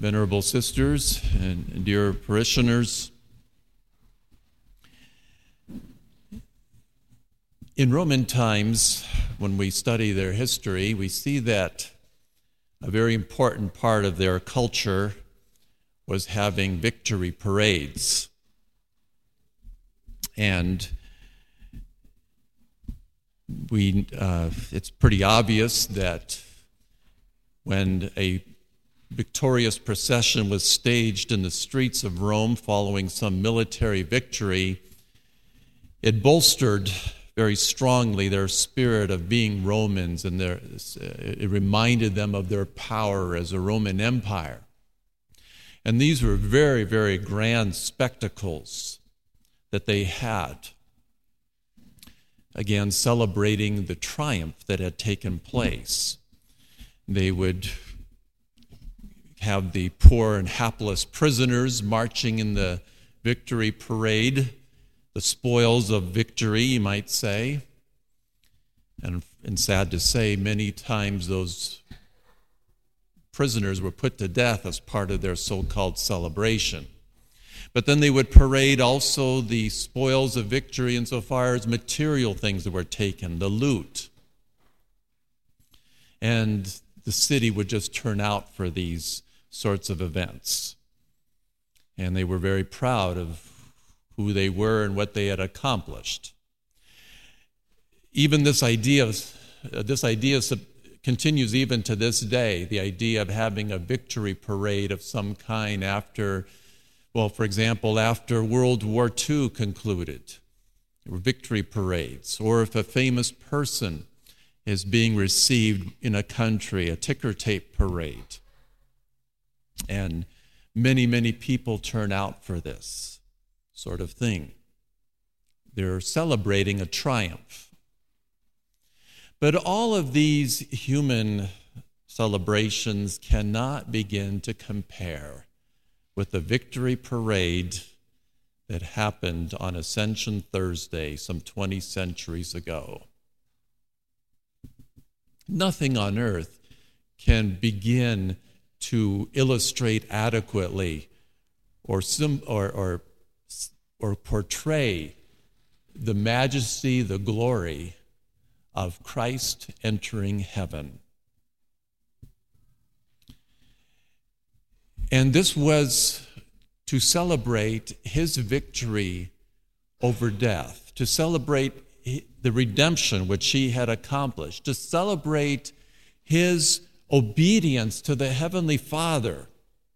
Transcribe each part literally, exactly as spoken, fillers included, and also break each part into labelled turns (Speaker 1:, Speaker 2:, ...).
Speaker 1: venerable sisters and dear parishioners. In Roman times, when we study their history, we see that a very important part of their culture was having victory parades. And we, uh, it's pretty obvious that when a victorious procession was staged in the streets of Rome following some military victory, it bolstered very strongly their spirit of being Romans, and their, it reminded them of their power as a Roman Empire. And these were very, very grand spectacles that they had, again, celebrating the triumph that had taken place. They would have the poor and hapless prisoners marching in the victory parade, the spoils of victory, you might say. And, and sad to say, many times those prisoners were put to death as part of their so-called celebration. But then they would parade also the spoils of victory insofar as material things that were taken, the loot. And the city would just turn out for these sorts of events. And they were very proud of who they were and what they had accomplished. Even this idea, uh, this idea continues even to this day, the idea of having a victory parade of some kind after, well, for example, after World War Two concluded. There were victory parades. Or if a famous person is being received in a country, a ticker tape parade. And many, many people turn out for this sort of thing. They're celebrating a triumph. But all of these human celebrations cannot begin to compare with the victory parade that happened on Ascension Thursday some twenty centuries ago. Nothing on earth can begin to illustrate adequately or, sim, or, or, or portray the majesty, the glory of Christ entering heaven. And this was to celebrate his victory over death, to celebrate the redemption which he had accomplished, to celebrate his obedience to the Heavenly Father.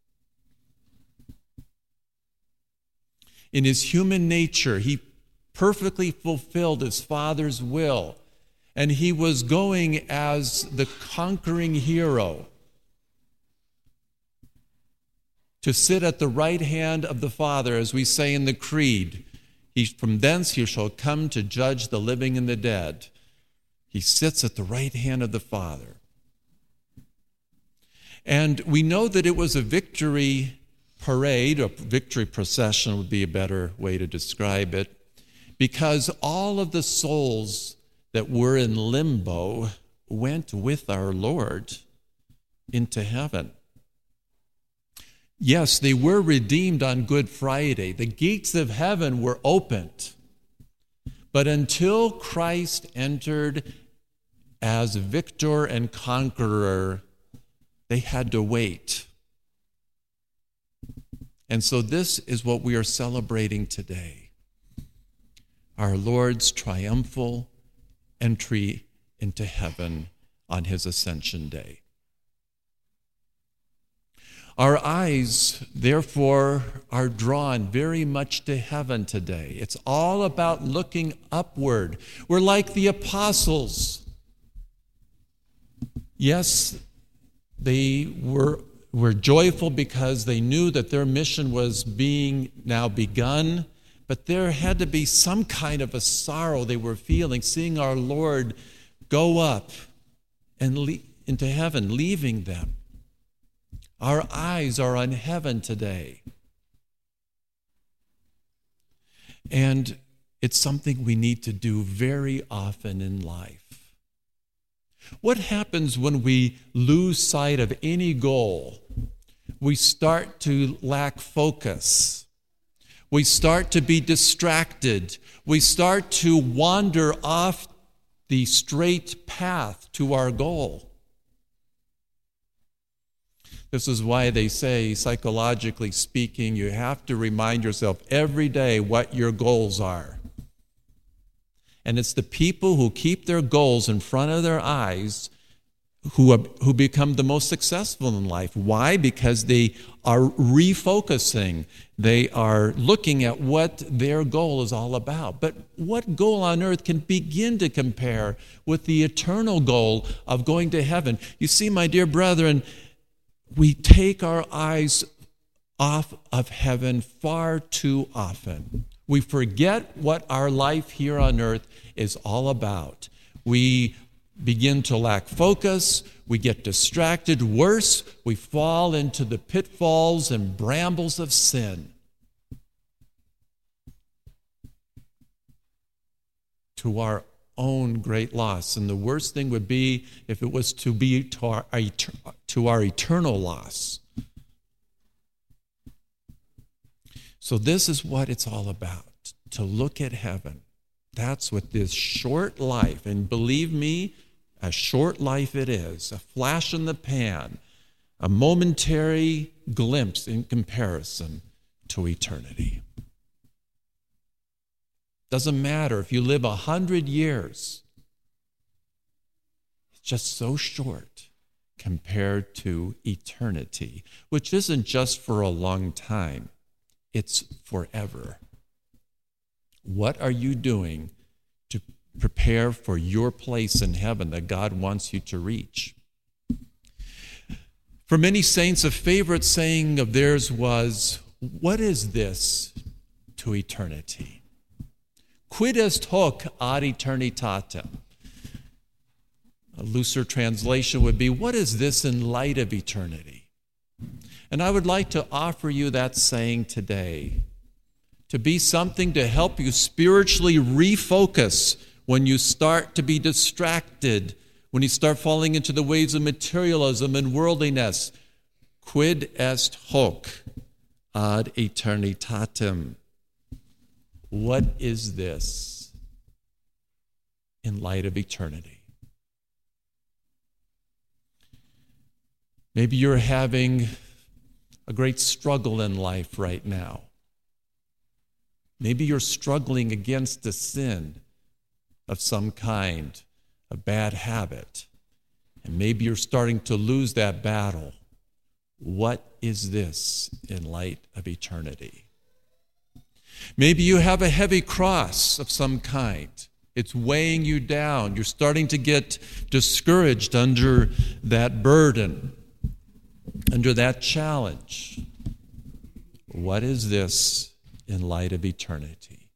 Speaker 1: In his human nature, he perfectly fulfilled his Father's will, and he was going as the conquering hero to sit at the right hand of the Father, as we say in the Creed. He, from thence he shall come to judge the living and the dead. He sits at the right hand of the Father. And we know that it was a victory parade, or victory procession would be a better way to describe it, because all of the souls that were in limbo went with our Lord into heaven. Yes, they were redeemed on Good Friday. The gates of heaven were opened. But until Christ entered as victor and conqueror, they had to wait. And so this is what we are celebrating today. Our Lord's triumphal entry into heaven on his Ascension Day. Our eyes, therefore, are drawn very much to heaven today. It's all about looking upward. We're like the apostles. Yes, they were, were joyful because they knew that their mission was being now begun, but there had to be some kind of a sorrow they were feeling, seeing our Lord go up and le- into heaven, leaving them. Our eyes are on heaven today. And it's something we need to do very often in life. What happens when we lose sight of any goal we start to lack focus. We start to be distracted. We start to wander off the straight path to our goal. This is why they say, psychologically speaking, you have to remind yourself every day what your goals are. And it's the people who keep their goals in front of their eyes who are, who become the most successful in life. Why? Because they are refocusing. They are looking at what their goal is all about. But what goal on earth can begin to compare with the eternal goal of going to heaven? You see, my dear brethren, we take our eyes off of heaven far too often. We forget what our life here on earth is all about. We begin to lack focus. We get distracted. Worse, we fall into the pitfalls and brambles of sin. To our own great loss. And the worst thing would be if it was to be to our, to our eternal loss. So this is what it's all about, to look at heaven. That's what this short life, and believe me, a short life it is, a flash in the pan, a momentary glimpse in comparison to eternity. Doesn't matter if you live a hundred years. It's just so short compared to eternity, which isn't just for a long time. It's forever. What are you doing to prepare for your place in heaven that God wants you to reach? For many saints, a favorite saying of theirs was, "What is this to eternity? Quid est hoc ad aeternitatem?" A looser translation would be, what is this in light of eternity? And I would like to offer you that saying today, to be something to help you spiritually refocus when you start to be distracted, when you start falling into the ways of materialism and worldliness. Quid est hoc ad aeternitatem? What is this in light of eternity? Maybe you're having a great struggle in life right now. Maybe you're struggling against a sin of some kind, a bad habit, and maybe you're starting to lose that battle. What is this in light of eternity? Maybe you have a heavy cross of some kind. It's weighing you down. You're starting to get discouraged under that burden, under that challenge. What is this in light of eternity?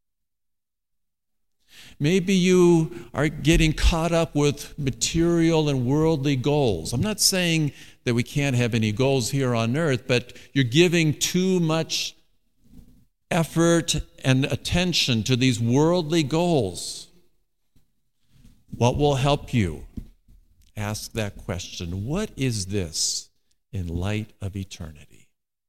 Speaker 1: Maybe you are getting caught up with material and worldly goals. I'm not saying that we can't have any goals here on earth, but you're giving too much effort and attention to these worldly goals. What will help you? Ask that question. What is this in light of eternity?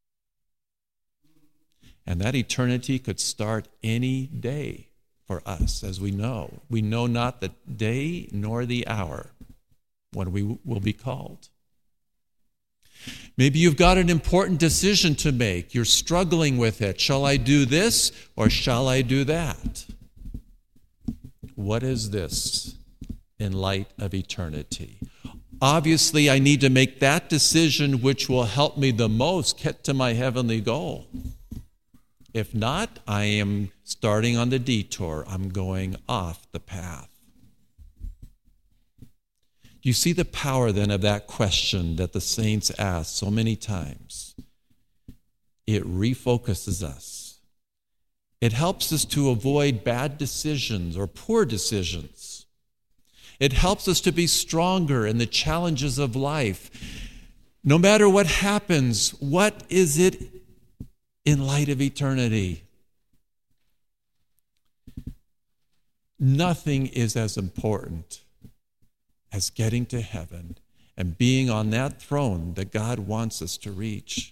Speaker 1: And that eternity could start any day for us, as we know. We know not the day nor the hour when we will be called. Maybe you've got an important decision to make. You're struggling with it. Shall I do this or shall I do that? What is this in light of eternity? Obviously, I need to make that decision which will help me the most get to my heavenly goal. If not, I am starting on the detour. I'm going off the path. Do you see the power then of that question that the saints ask so many times? It refocuses us. It helps us to avoid bad decisions or poor decisions. It helps us to be stronger in the challenges of life. No matter what happens, what is it in light of eternity? Nothing is as important as getting to heaven and being on that throne that God wants us to reach.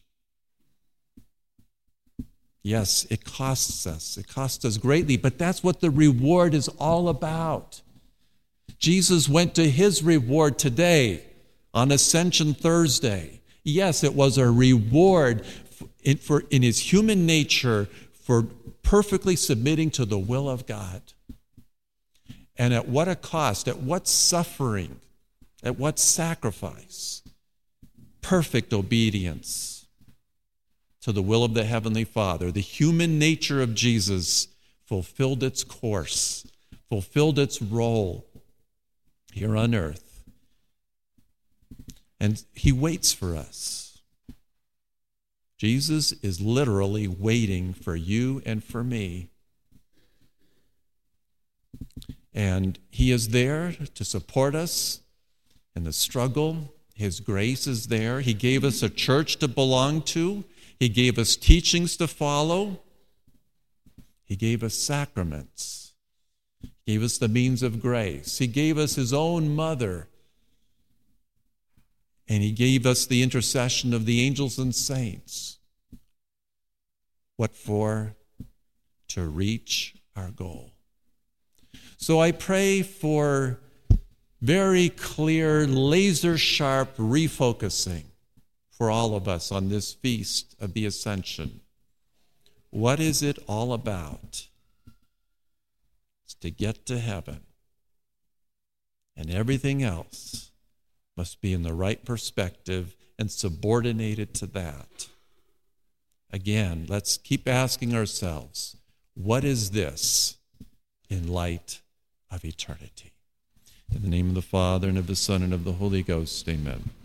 Speaker 1: Yes, it costs us. It costs us greatly, but that's what the reward is all about. Jesus went to his reward today on Ascension Thursday. Yes, it was a reward in, for, in his human nature for perfectly submitting to the will of God. And at what a cost, at what suffering, at what sacrifice, perfect obedience to the will of the Heavenly Father. The human nature of Jesus fulfilled its course, fulfilled its role here on earth. And he waits for us. Jesus is literally waiting for you and for me. And he is there to support us in the struggle. His grace is there. He gave us a church to belong to. He gave us teachings to follow. He gave us sacraments. He gave us the means of grace. He gave us his own mother. And he gave us the intercession of the angels and saints. What for? To reach our goal. So I pray for very clear, laser-sharp refocusing for all of us on this feast of the Ascension. What is it all about? It's to get to heaven. And everything else must be in the right perspective and subordinated to that. Again, let's keep asking ourselves, what is this in light of eternity? In the name of the Father, and of the Son, and of the Holy Ghost, amen.